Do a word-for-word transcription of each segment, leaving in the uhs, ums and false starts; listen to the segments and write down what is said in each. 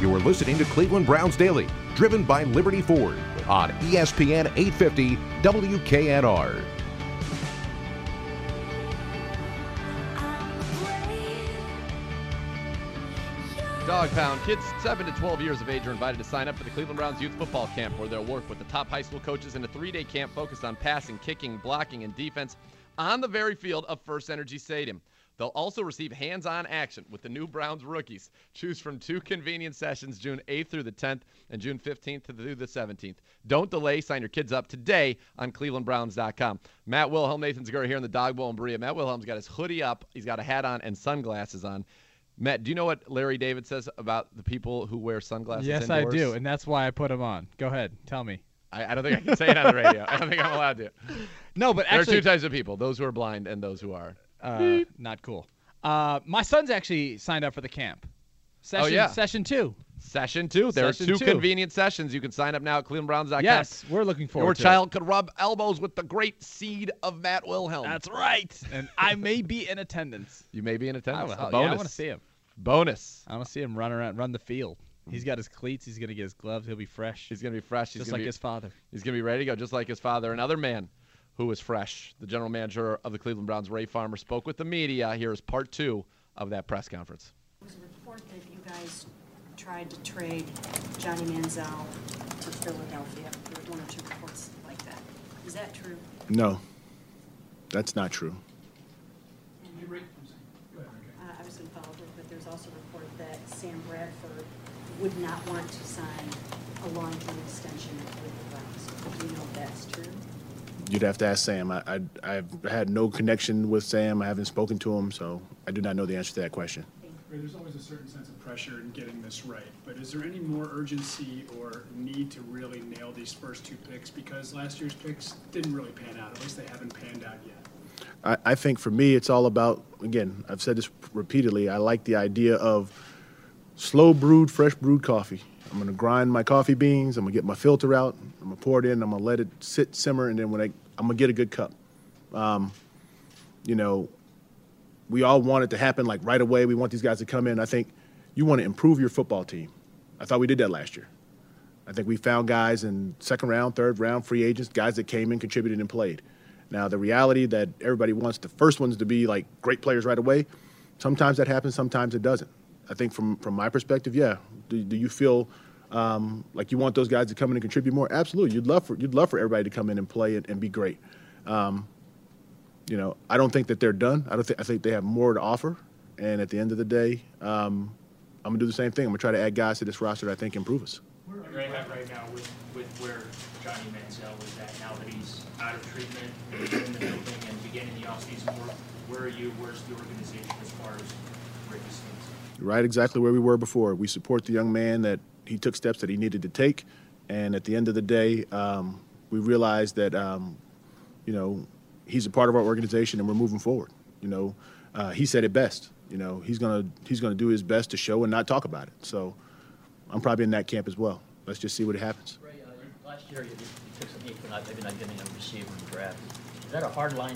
You are listening to Cleveland Browns Daily, driven by Liberty Ford on E S P N eight fifty W K N R. Dog Pound. Kids seven to twelve years of age are invited to sign up for the Cleveland Browns Youth Football Camp, where they'll work with the top high school coaches in a three-day camp focused on passing, kicking, blocking, and defense on the very field of First Energy Stadium. They'll also receive hands-on action with the new Browns rookies. Choose from two convenient sessions, June eighth through the tenth and June fifteenth through the seventeenth. Don't delay. Sign your kids up today on cleveland browns dot com. Matt Wilhelm, Nathan Zagura here in the Dog Bowl and Berea. Matt Wilhelm's got his hoodie up. He's got a hat on and sunglasses on. Matt, do you know what Larry David says about the people who wear sunglasses Yes, indoors? I do, and that's why I put them on. Go ahead. Tell me. I, I don't think I can say it on the radio. I don't think I'm allowed to. No, but There actually, are two types of people, those who are blind and those who are. uh, not cool. Uh, my son's actually signed up for the camp. Session, Oh, yeah. Session two. Session two. There are Session two two. convenient sessions. You can sign up now at cleveland browns dot com. Yes, we're looking forward Your to child could rub elbows with the great seed of Matt it. Wilhelm. That's right. And I may be in attendance. You may be in I, attendance. will- A yeah, bonus. I want to see him. Bonus. I want to see him run around, run the field. He's got his cleats. He's going to get his gloves. He'll be fresh. He's going to be fresh. He's just gonna like be, his father. He's going to be ready to go, just like his father. Another man who is fresh, the general manager of the Cleveland Browns, Ray Farmer, spoke with the media. Here is part two of that press conference. There was a report that you guys tried to trade Johnny Manziel to Philadelphia. There were one or two reports like that. Is that true? No, that's not true. Uh, I was going to follow up with, but there's also a report that Sam Bradford would not want to sign a long-term extension with the Browns. Do you know if that's true? You'd have to ask Sam. I, I, I've had no connection with Sam. I haven't spoken to him, so I do not know the answer to that question. There's always a certain sense of pressure in getting this right, but is there any more urgency or need to really nail these first two picks? Because last year's picks didn't really pan out. At least they haven't panned out yet. I, I think for me, it's all about, again, I've said this repeatedly, I like the idea of slow brewed, fresh brewed coffee. I'm going to grind my coffee beans. I'm going to get my filter out. I'm going to pour it in. I'm going to let it sit, simmer, and then when I, I'm going to get a good cup. Um, you know, we all want it to happen like right away. We want these guys to come in. I think you want to improve your football team. I thought we did that last year. I think we found guys in second round, third round, free agents, guys that came in, contributed, and played. Now, the reality that everybody wants the first ones to be like great players right away, sometimes that happens, sometimes it doesn't. I think from, from my perspective, yeah. Do, do you feel um, like you want those guys to come in and contribute more? Absolutely. You'd love for you'd love for everybody to come in and play and, and be great. Um, you know, I don't think that they're done. I don't think I think they have more to offer. And at the end of the day, um, I'm gonna do the same thing. I'm gonna try to add guys to this roster that I think improve us. Where are you at right now with, with where Johnny Manziel is at now that he's out of treatment, in the building, and beginning the offseason work? Where are you? Where's the organization as far as where he stands? Right, exactly where we were before. We support the young man that he took steps that he needed to take, and at the end of the day, um, we realized that um, you know he's a part of our organization, and we're moving forward. You know, uh, he said it best. You know, he's gonna he's gonna do his best to show and not talk about it. So I'm probably in that camp as well. Let's just see what happens. Ray, uh, last year you, you took some heat for not, maybe not getting a receiver in the draft. Is that a hard line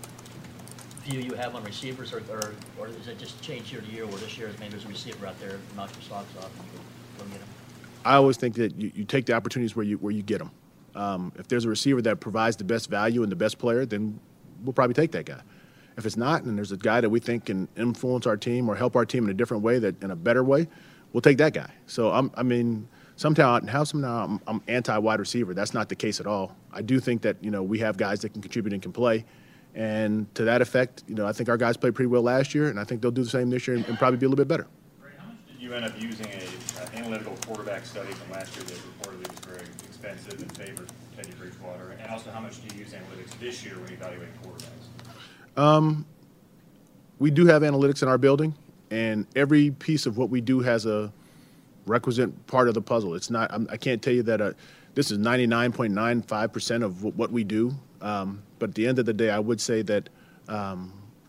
view you have on receivers, or, or, or does it just change year to year, where this year maybe there's a receiver out there, knock your socks off and you go, go get him? I always think that you, you take the opportunities where you where you get them. Um, if there's a receiver that provides the best value and the best player, then we'll probably take that guy. If it's not, and there's a guy that we think can influence our team or help our team in a different way, that in a better way, we'll take that guy. So I'm, I mean, sometimes how somehow I'm, I'm anti-wide receiver. That's not the case at all. I do think that you know we have guys that can contribute and can play, and to that effect, you know I think our guys played pretty well last year, and I think they'll do the same this year and, and probably be a little bit better. Ray, how much did you end up using a uh, analytical quarterback study from last year that reportedly was very expensive and favored Teddy Bridgewater, and also how much do you use analytics this year when evaluating quarterbacks? Um, we do have analytics in our building, and every piece of what we do has a requisite part of the puzzle. It's not. I'm, I can't tell you that uh, this is ninety-nine point nine five percent of w- what we do. Um, but at the end of the day, I would say that um,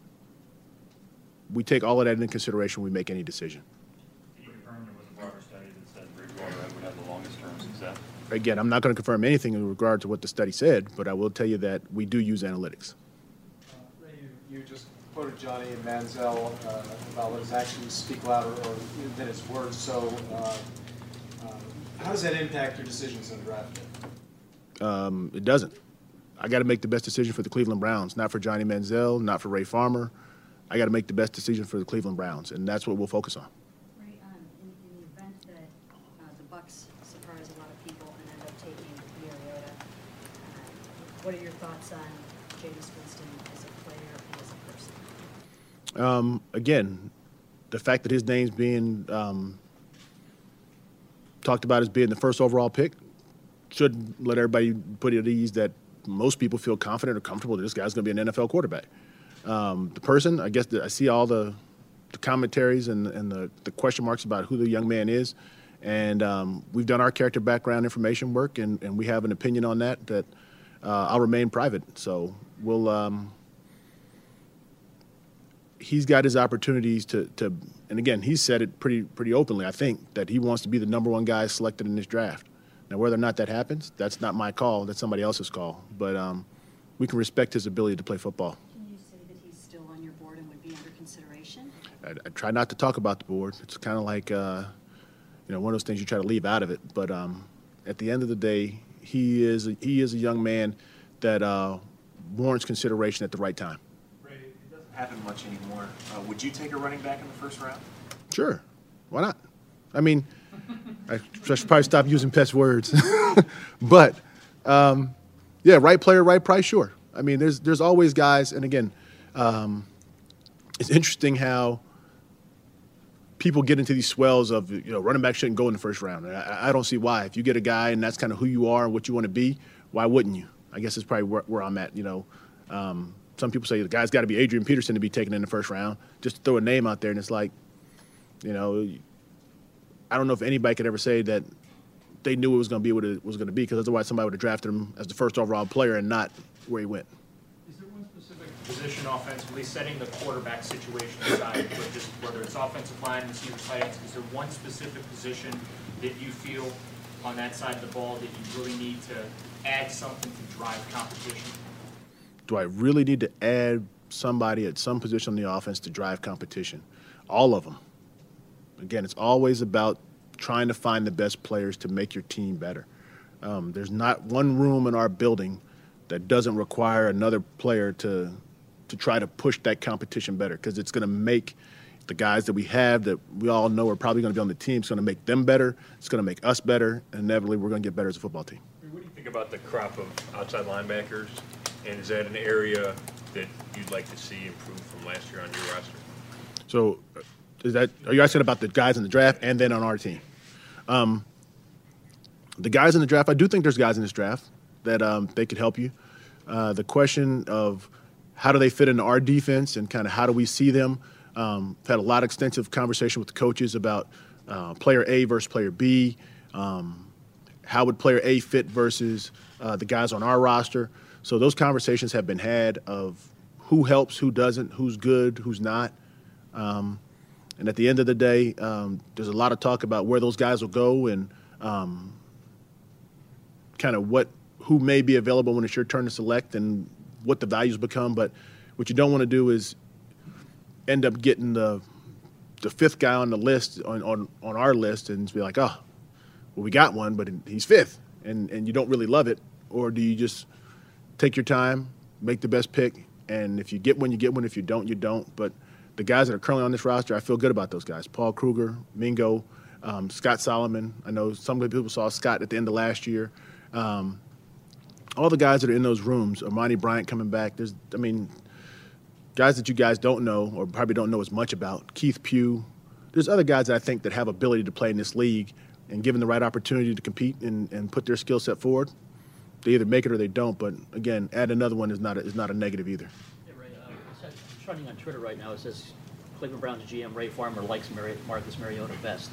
we take all of that into consideration when we make any decision. Can you confirm there was a broader study that said Bridgewater would have the longest term success? Again, I'm not going to confirm anything in regard to what the study said, but I will tell you that we do use analytics. Uh, Ray, you, you just quoted Johnny and Manziel uh, about let his actions speak louder or than his words. So, uh, How does that impact your decisions on draft day? Um, it doesn't. I got to make the best decision for the Cleveland Browns, not for Johnny Manziel, not for Ray Farmer. I got to make the best decision for the Cleveland Browns, and that's what we'll focus on. Ray, um, in, in the event that uh, the Bucks surprise a lot of people and end up taking Mariota, uh, what are your thoughts on Jameis Winston as a player and as a person? Um, again, the fact that his name's being um, talked about as being the first overall pick should let everybody put it at ease that most people feel confident or comfortable that this guy's going to be an N F L quarterback. Um, the person, I guess, the, I see all the, the commentaries and, and the, the question marks about who the young man is, and um, we've done our character background information work, and, and we have an opinion on that that uh, I'll remain private. So we'll. Um, he's got his opportunities to, to, and again, he's said it pretty pretty openly, I think, that he wants to be the number one guy selected in this draft. Now, whether or not that happens, that's not my call. That's somebody else's call. But um, we can respect his ability to play football. Can you say that he's still on your board and would be under consideration? I, I try not to talk about the board. It's kind of like, uh, you know, one of those things you try to leave out of it. But um, at the end of the day, he is a, he is a young man that uh, warrants consideration at the right time. Ray, it doesn't happen much anymore. Uh, would you take a running back in the first round? Sure. Why not? I mean, I should probably stop using pest words. But, um, yeah, right player, right price, sure. I mean, there's there's always guys, and again, um, it's interesting how people get into these swells of, you know, running back shouldn't go in the first round. And I, I don't see why. If you get a guy and that's kind of who you are and what you want to be, why wouldn't you? I guess it's probably where, where I'm at, you know. Um, some people say the guy's got to be Adrian Peterson to be taken in the first round, just to throw a name out there, and it's like, you know, I don't know if anybody could ever say that they knew it was going to be what it was going to be, because otherwise somebody would have drafted him as the first overall player and not where he went. Is there one specific position offensively, setting the quarterback situation aside, but just whether it's offensive line, receiver, tight ends, is there one specific position that you feel on that side of the ball that you really need to add something to drive competition? Do I really need to add somebody at some position on the offense to drive competition? All of them. Again, it's always about trying to find the best players to make your team better. Um, there's not one room in our building that doesn't require another player to to try to push that competition better, because it's going to make the guys that we have that we all know are probably going to be on the team, it's going to make them better, it's going to make us better, and inevitably we're going to get better as a football team. What do you think about the crop of outside linebackers, and is that an area that you'd like to see improve from last year on your roster? So is that, are you asking about the guys in the draft and then on our team? Um, the guys in the draft, I do think there's guys in this draft that um, they could help you. Uh, the question of how do they fit into our defense and kind of how do we see them? Um, I've had a lot of extensive conversation with the coaches about uh, player A versus player B. Um, how would player A fit versus uh, the guys on our roster? So those conversations have been had of who helps, who doesn't, who's good, who's not. Um, And at the end of the day, um, there's a lot of talk about where those guys will go and um, kind of what who may be available when it's your turn to select and what the values become. But what you don't want to do is end up getting the the fifth guy on the list on, on, on our list and be like, oh, well, we got one, but he's fifth, and, and you don't really love it. Or do you just take your time, make the best pick, and if you get one, you get one. If you don't, you don't. But the guys that are currently on this roster, I feel good about those guys. Paul Kruger, Mingo, um, Scott Solomon. I know some people saw Scott at the end of last year. Um, all the guys that are in those rooms, Armani Bryant coming back. There's, I mean, guys that you guys don't know or probably don't know as much about. Keith Pugh. There's other guys that I think that have ability to play in this league, and given the right opportunity to compete and, and put their skill set forward, they either make it or they don't. But, again, add another one is not a, is not a negative either. Trending on Twitter right now, it says Cleveland Browns G M Ray Farmer likes Mari- Marcus Mariota best.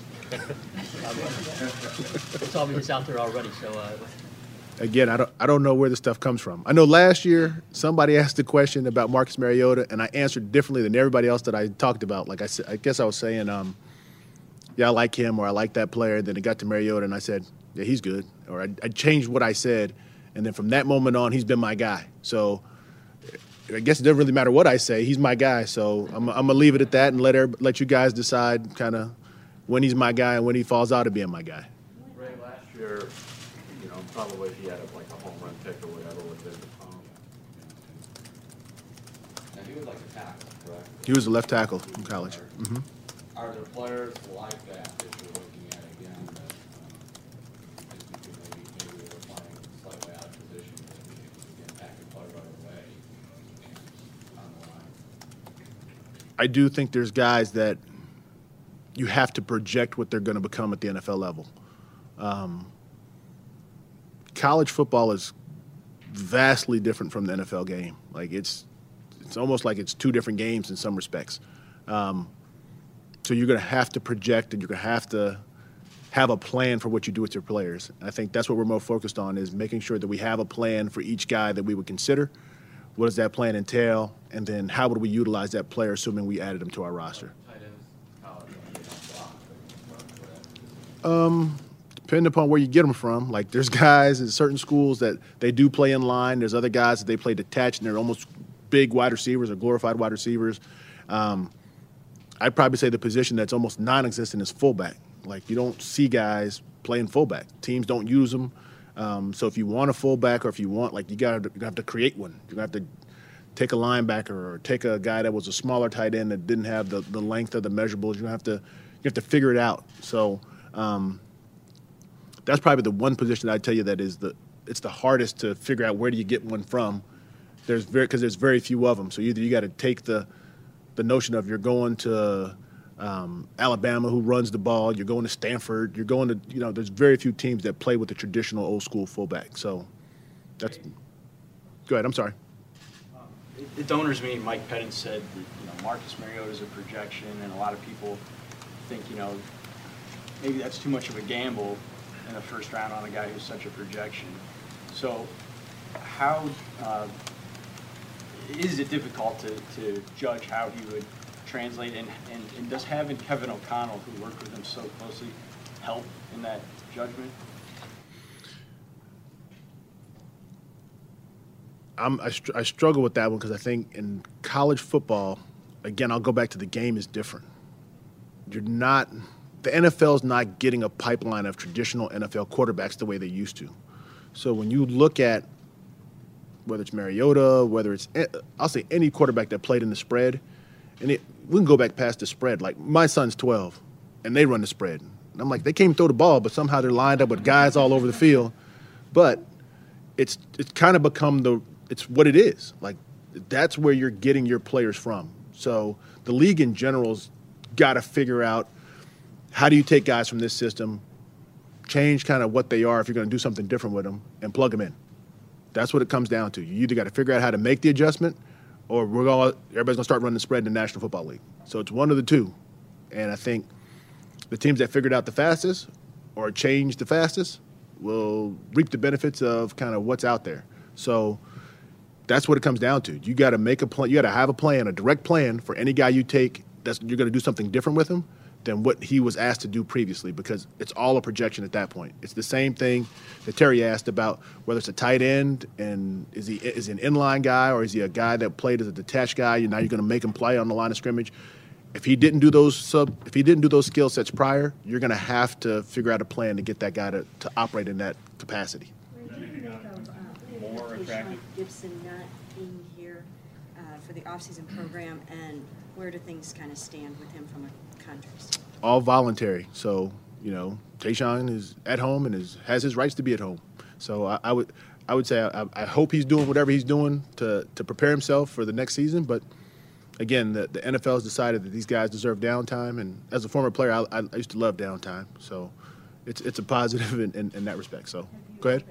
It's obvious out there already. So uh, again, I don't I don't know where this stuff comes from. I know last year somebody asked a question about Marcus Mariota, and I answered differently than everybody else that I talked about. Like I said, I guess I was saying, um, yeah, I like him, or I like that player. And then it got to Mariota, and I said, yeah, he's good. Or I, I changed what I said, and then from that moment on, he's been my guy. So I guess it doesn't really matter what I say. He's my guy, so I'm, I'm gonna leave it at that and let let you guys decide kind of when he's my guy and when he falls out of being my guy. Ray, last year, you know, probably if he had a, like a home run pick or whatever would have been the phone. And he was like a tackle, correct? He was a left tackle in college. Mm-hmm. Are there players like that that you're looking at again that um, just because maybe, maybe they were playing slightly out of position that we can get back and play right away and on the line? I do think there's guys that you have to project what they're going to become at the N F L level. Um, college football is vastly different from the N F L game. Like it's, it's almost like it's two different games in some respects. Um, so you're going to have to project, and you're going to have to have a plan for what you do with your players. And I think that's what we're more focused on, is making sure that we have a plan for each guy that we would consider. What does that plan entail? And then how would we utilize that player, assuming we added him to our roster? Um, depending upon where you get them from. Like there's guys in certain schools that they do play in line. There's other guys that they play detached, and they're almost big wide receivers or glorified wide receivers. Um, I'd probably say the position that's almost non-existent is fullback. Like you don't see guys playing fullback. Teams don't use them. Um, so if you want a fullback, or if you want, like you got to have to create one. You're gonna have to take a linebacker or take a guy that was a smaller tight end that didn't have the, the length of the measurables. You have to you have to figure it out. So. Um, that's probably the one position I'd tell you that is the it's the hardest to figure out where do you get one from. There's very because there's very few of them. So either you got to take the the notion of you're going to um, Alabama, who runs the ball. You're going to Stanford. You're going to you know. There's very few teams that play with the traditional old school fullback. So that's go ahead. I'm sorry. Um, at the donors meeting, Mike Pettin said that, you know, Marcus Mariota is a projection, and a lot of people think, you know, maybe that's too much of a gamble in the first round on a guy who's such a projection. So how uh, is it difficult to, to judge how he would translate, and, and, and does having Kevin O'Connell, who worked with him so closely, help in that judgment? I'm, I, str- I struggle with that one because I think in college football, again, I'll go back to the game is different. You're not – the N F L is not getting a pipeline of traditional N F L quarterbacks the way they used to. So when you look at whether it's Mariota, whether it's – I'll say any quarterback that played in the spread, and it, we can go back past the spread. Like my son's twelve, and they run the spread. And I'm like, they can't throw the ball, but somehow they're lined up with guys all over the field. But it's it's kind of become the – it's what it is. Like that's where you're getting your players from. So the league in general's got to figure out how do you take guys from this system, change kind of what they are if you're going to do something different with them, and plug them in. That's what it comes down to. You either got to figure out how to make the adjustment, or we're all everybody's going to start running the spread in the National Football League. So it's one of the two. And I think the teams that figured out the fastest or changed the fastest will reap the benefits of kind of what's out there. So that's what it comes down to. You got to make a plan. You got to have a plan, a direct plan for any guy you take. That's you're going to do something different with him than what he was asked to do previously, because it's all a projection at that point. It's the same thing that Terry asked about whether it's a tight end and is he is he an inline guy or is he a guy that played as a detached guy? And now you're going to make him play on the line of scrimmage. If he didn't do those sub, if he didn't do those skill sets prior, you're going to have to figure out a plan to get that guy to, to operate in that capacity. What do you think of uh, More Deshaun attractive. Gibson not being here uh, for the offseason program, and where do things kind of stand with him from a contract standpoint? All voluntary. So, you know, Tayshaun is at home and is, has his rights to be at home. So I, I would I would say I, I hope he's doing whatever he's doing to, to prepare himself for the next season. But, again, the, the N F L has decided that these guys deserve downtime. And as a former player, I, I used to love downtime. So it's it's a positive in, in, in that respect. So go ahead.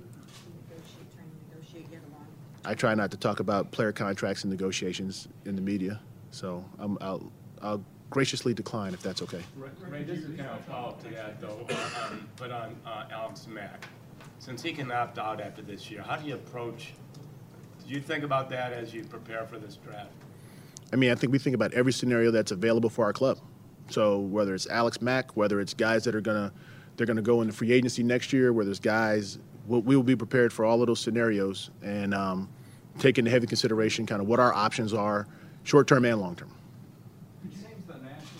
I try not to talk about player contracts and negotiations in the media. So I'm, I'll I'll graciously decline if that's okay. Ray, this is kind of a follow-up to that, though, um, but on uh, Alex Mack. Since he can opt out after this year, how do you approach, did you think about that as you prepare for this draft? I mean, I think we think about every scenario that's available for our club. So whether it's Alex Mack, whether it's guys that are going to they're going to go into free agency next year, where there's guys, we'll, we will be prepared for all of those scenarios and um, take into heavy consideration kind of what our options are, short-term and long-term. Could you change the national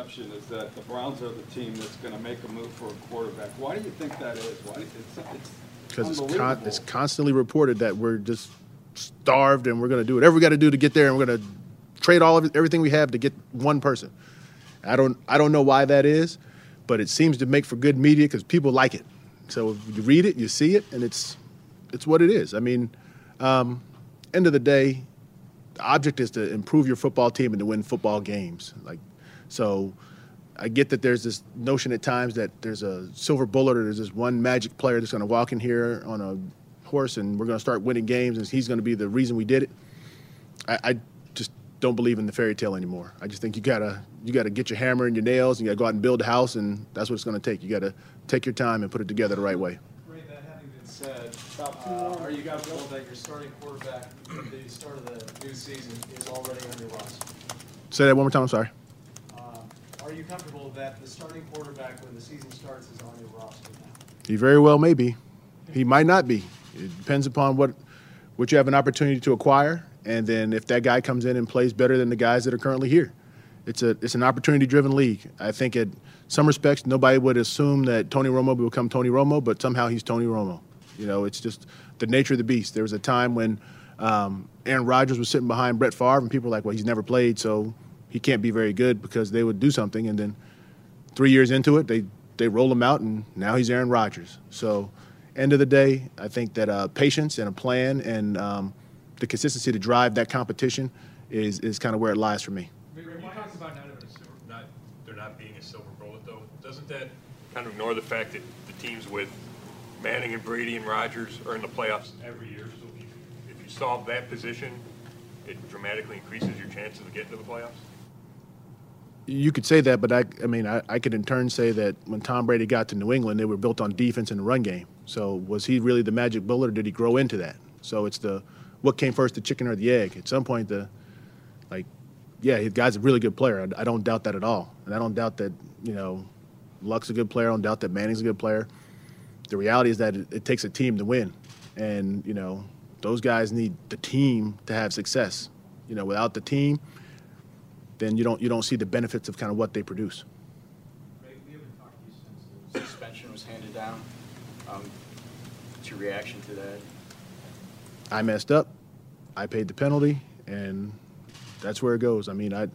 perception is that the Browns are the team that's going to make a move for a quarterback. Why do you think that is? Why? It's, it's Because it's, unbelievable. con- it's constantly reported that we're just starved and we're going to do whatever we got to do to get there, and we're going to trade all of it, everything we have to get one person. I don't I don't know why that is, but it seems to make for good media because people like it. So if you read it, you see it, and it's it's what it is. I mean, um, end of the day, the object is to improve your football team and to win football games. Like, so I get that there's this notion at times that there's a silver bullet or there's this one magic player that's going to walk in here on a horse and we're going to start winning games and he's going to be the reason we did it. I, I just don't believe in the fairy tale anymore. I just think you gotta you gotta get your hammer and your nails and you gotta go out and build a house, and that's what it's going to take. You got to take your time and put it together the right way. Ray, that having been said, uh, are you comfortable that your starting quarterback at the start of the new season is already on your roster? Say that one more time. I'm sorry. Are you comfortable that the starting quarterback when the season starts is on your roster now? He very well may be. He might not be. It depends upon what what you have an opportunity to acquire, and then if that guy comes in and plays better than the guys that are currently here. It's a it's an opportunity-driven league. I think in some respects nobody would assume that Tony Romo will become Tony Romo, but somehow he's Tony Romo. You know, it's just the nature of the beast. There was a time when um, Aaron Rodgers was sitting behind Brett Favre, and people were like, well, he's never played, so he can't be very good, because they would do something, and then three years into it, they, they roll him out, and now he's Aaron Rodgers. So end of the day, I think that uh, patience and a plan and um, the consistency to drive that competition is, is kind of where it lies for me. You talked about not, having a silver, not there not being a silver bullet, though. Doesn't that kind of ignore the fact that the teams with Manning and Brady and Rodgers are in the playoffs every year? So if you, if you solve that position, it dramatically increases your chances of getting to the playoffs? You could say that, but I, I mean, I, I could in turn say that when Tom Brady got to New England, they were built on defense and the run game. So was he really the magic bullet, or did he grow into that? So it's the what came first, the chicken or the egg? At some point, the like, yeah, the guy's a really good player. I, I don't doubt that at all, and I don't doubt that you know, Luck's a good player. I don't doubt that Manning's a good player. The reality is that it, it takes a team to win, and you know, those guys need the team to have success. You know, without the team, then you don't you don't see the benefits of kind of what they produce. Ray, we haven't talked to you since the suspension was handed down. Um, what's your reaction to that? I messed up. I paid the penalty, and that's where it goes. I mean, I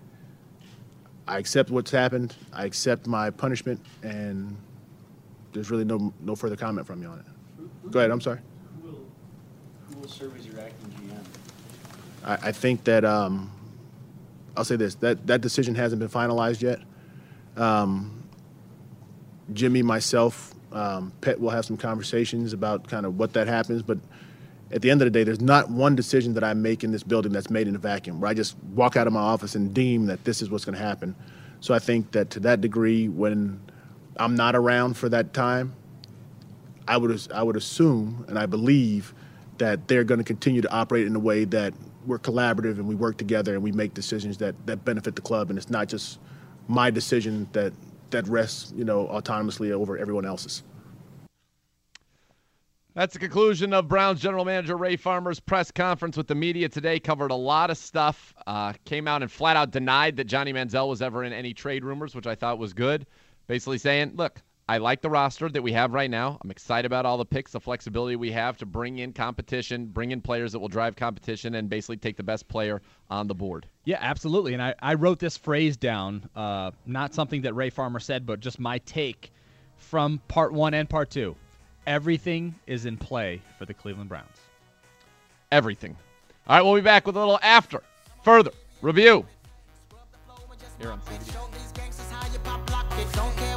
I accept what's happened. I accept my punishment, and there's really no no further comment from me on it. Who, who Go ahead. I'm sorry. Who will, who will serve as your acting G M? I, I think that um, I'll say this: that that decision hasn't been finalized yet. Um, Jimmy, myself, um, Pet will have some conversations about kind of what that happens, but at the end of the day, there's not one decision that I make in this building that's made in a vacuum, where I just walk out of my office and deem that this is what's going to happen. So I think that to that degree, when I'm not around for that time, I would I would assume and I believe that they're going to continue to operate in a way that we're collaborative and we work together and we make decisions that, that benefit the club, and it's not just my decision that that rests, you know, autonomously over everyone else's. That's the conclusion of Browns general manager Ray Farmer's press conference with the media today. Covered a lot of stuff. Uh, came out and flat out denied that Johnny Manziel was ever in any trade rumors, which I thought was good. Basically saying, look, I like the roster that we have right now. I'm excited about all the picks, the flexibility we have to bring in competition, bring in players that will drive competition, and basically take the best player on the board. Yeah, absolutely. And I, I wrote this phrase down, uh, not something that Ray Farmer said, but just my take from part one and part two. Everything is in play for the Cleveland Browns. Everything. All right, we'll be back with a little after, further review here on C B D.